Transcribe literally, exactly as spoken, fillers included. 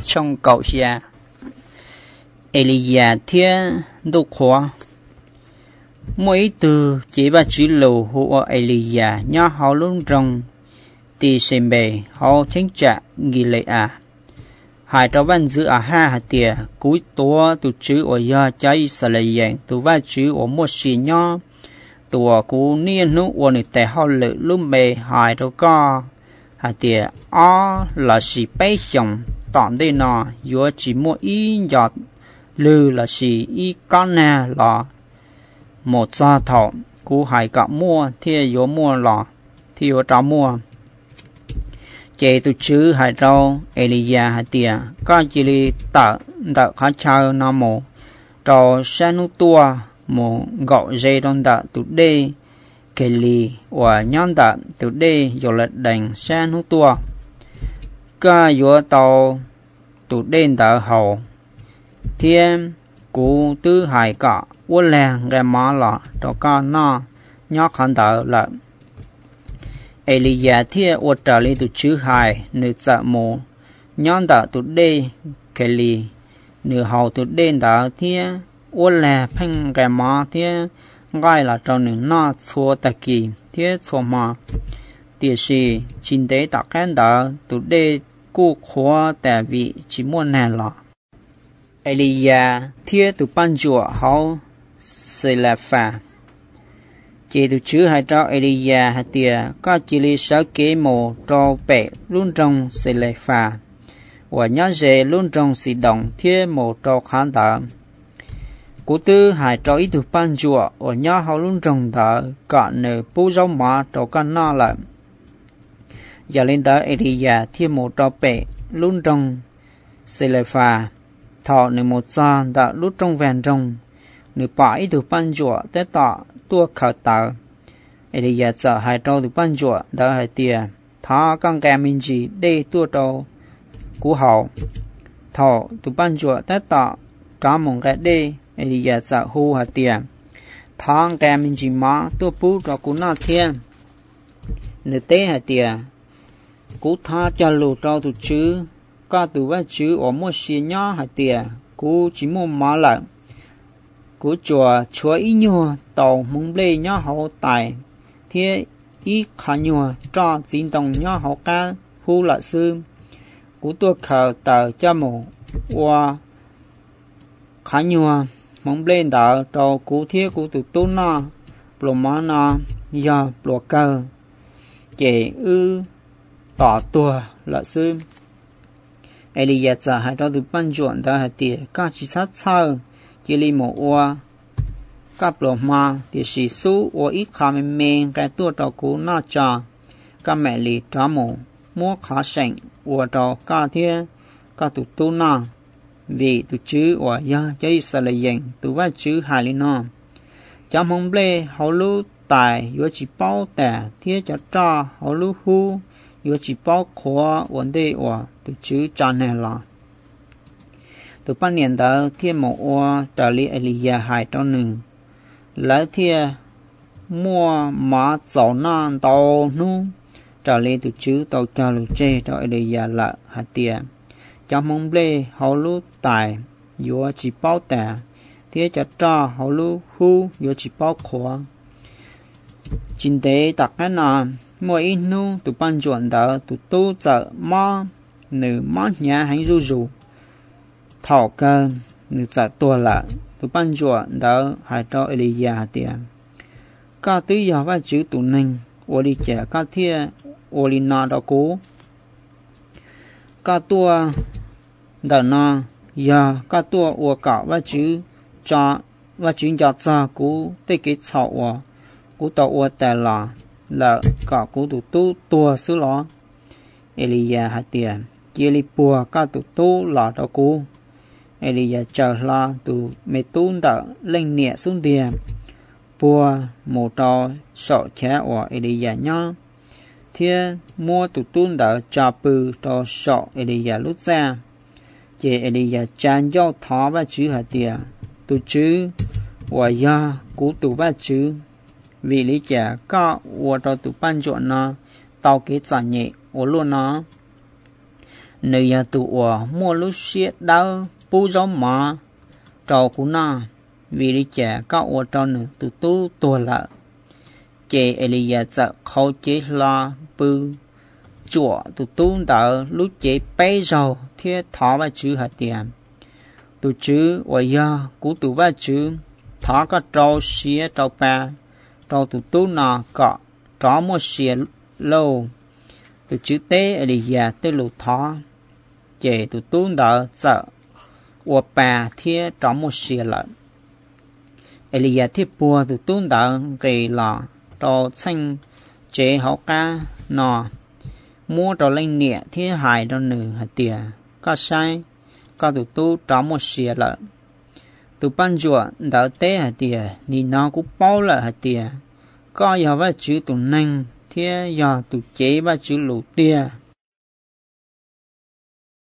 trong cầu xa Elia thiên đô khoa mỗi từ chỉ ba chữ lù hộ Elia nhớ họ luôn trong tì xem bề họ chính trả nghi lệ à hai trò văn giữ à ha hạt tiề cuốiตัวtu chữ ở ya trái sờ lệ dạng tu va chữ ở một xì nhớตัวcú niên nụ ở nơi tại họ lự luôn bề hai trò co hạt tiề ó là xì bấy chồng tọn đây nọ vừa chỉ mua ý giọt lư là xì ý con nè là một gia thọ cú hai cả mua thì vừa mua lọ thì vừa trả mua chế tu chữ hai trâu Elia hai tia có chỉ li tạ tạ khá chào nam mô trâu san nu tua mô gạo dây đông tạ tu đê kê li và nhon tạ tu đê rồi lật đành san nu tua có vừa tàu tu đê tạ hậu thiên cú tư hai cả uốn làng cái má lọ trâu con nó nhóc hắn tạ là Elia thiên ở trả lời tu chữ hai nữ dạ mô nhon tạ tu đê kê li nữ hậu tu đê tạ thiên uốn làng phanh cái má thiên ngay là trong nữ nó xua tạ kỳ thiên xua mà tiệt sĩ chính tế tạ khen tạ tu đê cú khóa tại vị chỉ muốn nè lọ Elia thiên tu ban chùa hậu sẽ là phà chỉ tu chữ hai trò Elia hai tia có chỉ li sáu kế mồ trò bể luôn trong sẽ lệ phà và nhớ về luôn trong sự động thiên mồ trò khán đỡ cú tư hai trò ít tu ban chùa và nhớ họ luôn trong đỡ cả nửa bố rau má trò con nó lại giờ lên tới Elia thiên mồ trò bể luôn trong sẽ lệ phà thọ nửa một giờ đã lúc trong vẹn trong nửa bảy tu ban chùa tới tọ tua khởi tờ Elia giờ hai trâu từ ban chùa đỡ hai tia thọ con kẻ mình chỉ để tua trâu cú hậu thọ từ ban chùa tới tọ trả mong cái đi Elia giờ hu hai tia thọ kẻ mình chỉ má tua bú cho cú na thiên nửa tế hai tia cú tha cho lù trâu từ chữ có từ vài chữ ở một xí nhỏ hai tia cú chỉ mua má lại cú chùa chúa ý nhua tàu mông lê nhó hậu tài thế ý khả nhua cho dính đồng nhó hậu ca hu lạ sư cú tua khờ tờ cha mù qua khả nhua mông lê đỡ cho cú thế cú tụ tu na plô má na ya plô cơ chế ư tỏ tua lạ sư Elia giờ hai trò từ ban chuẩn đã hai tiệt các chỉ sát sao chỉ li một oa các lỗ ma thì sĩ số ở ít khá mềm mềm cái tua trò cú na cha các mẹ lì trả mồ mua khá sành ở trò các thiên các tụ tu na vì tụ chữ ở ya chơi sờ lại dành tụ vài chữ hai li na chăm hồng lê hậu lú tài yếu chỉ bao tẻ thiên cho cha hậu lú hu yếu chỉ bao khó vấn đề ở tụ chữ cha này là từ ban niên đó thiên mộ oa trả lý Elia hai trong nữ lấy thiên mua má dầu nan tàu nu trả lý từ chữ tàu cha lù chê cho Elia là hai tiền trong mong lê hậu lú tài yếu chỉ bao tẻ thiên cho cha hậu lú hu yếu chỉ bao khó chính tế đặc cái nào mỗi ít nu từ ban chuẩn đó từ tu trợ má nữ má nhà hành du du thọ cơ nữ giả tua lạ từ ban chùa đỡ hai trò Elia tiền các tư giờ vai chữ tụ ninh ô đi trẻ các thia ô đi na đó cố các tua đỡ na giờ các tua ô cả vai chữ cha vai chữ cha cha cố tây cái sạo à cố tàu ô tè là là cả cố tụ tu tua xứ ló Elia hai tiền chia li bùa các tụ tu là đó cố Elia chờ la từ mê tún đã lên nhẹ xuống địa bùa một trò sọ chẽ ở Elia nhá thiên mua tụ tún đã trả bự trò sọ Elia lúc ra chế Elia chán do thó và chữ hạt địa tụ chữ và ya cú tụ và chữ vì lý trả có ở trò tụ ban chọn nó tàu kế trả nhẹ ở luôn nó nơi nhà tụ mua lúc xiết đau pu gió mà trò cú na vì đi chè cao ở trong nữa tụ tu tua lợ chè Elia chợ khâu chế lo bư chùa tụ tu đỡ lúc chế bay rầu thiết thọ và chữ hạt tiền tụ chữ ở giờ cú tụ và chữ thọ có trâu xía trâu ba trâu tụ tu nọ cọ tró một xía lâu tụ chữ tế Elia tế lụ thọ chè tụ tu đỡ chợ ở bà thiết tró một xía lợn Elia thiết bùa tụ tu đỡ gầy lọ trâu xanh chế hậu ca nọ mua trò lên nhẹ thiết hài cho nữ hạt tiền có sai có tụ tu tró một xìa lợn tụ ban chùa đỡ tế hạt tiền thì nó cũng bao lợn hạt tiền có giờ và chữ tụ nanh thiết giờ tụ chế và chữ lụ tiền